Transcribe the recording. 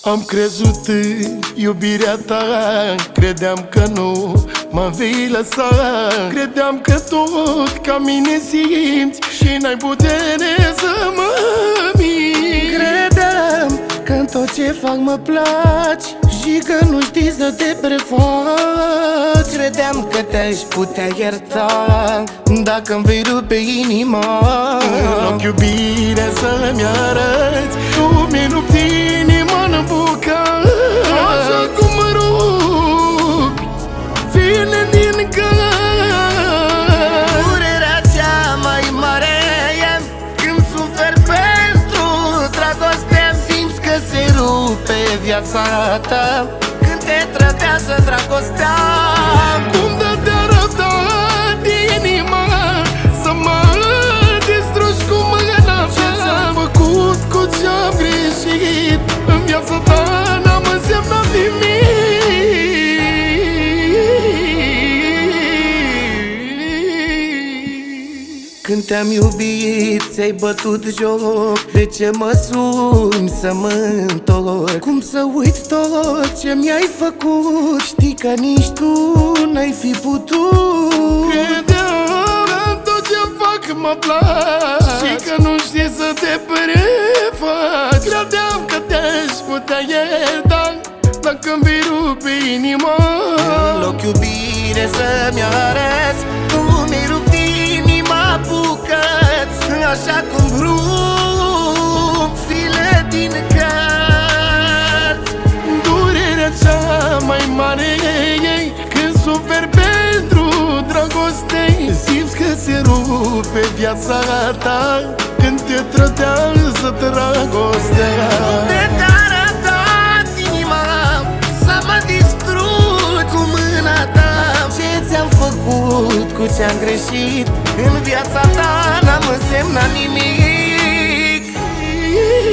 Am crezut în iubirea ta, credeam că nu mă vei lăsa. Credeam că tot ca mine simți și n-ai putere să mă minți. Credeam că în tot ce fac mă placi și că nu știi să te prefaci. Credeam că te-aș putea ierta dacă-mi vei rupe inima. În ochi iubire să-mi arăți, tu mi-ai rupt inima în bucăți. Așa cum mă rupi file din cărți. Durerea cea mai mare e când suferi pentru dragoste. Simți că se rupe viața ta când te trădează dragostea. Cum de te-a răbdat inima să mă distrugi cu mâna ta. Ce-ți-am făcut, cu ce-am greșit în viața ta n-am însemnat nimic. Când te-am iubit, ți-ai bătut joc. De ce mă suni să mă întorc? Cum să uit tot ce mi-ai făcut? Știi că nici tu n-ai fi putut. Credeam că tot ce fac mă place și că nu știi să te prefaci. Credeam că te-aș putea ierta dacă-mi vei rupe inima. În loc iubire să-mi arăți, tu mi-ai rupt inima bucăți. Așa cum rup file din cărți. Durerea cea mai mare e când suferi pentru dragoste. Simți că se rupe viața ta când te trădează dragostea. De te-a arătat inima să mă distrugi cu mâna ta. Ce ți-am făcut, cu ce-am greșit în viața ta n-am însemnat nimic.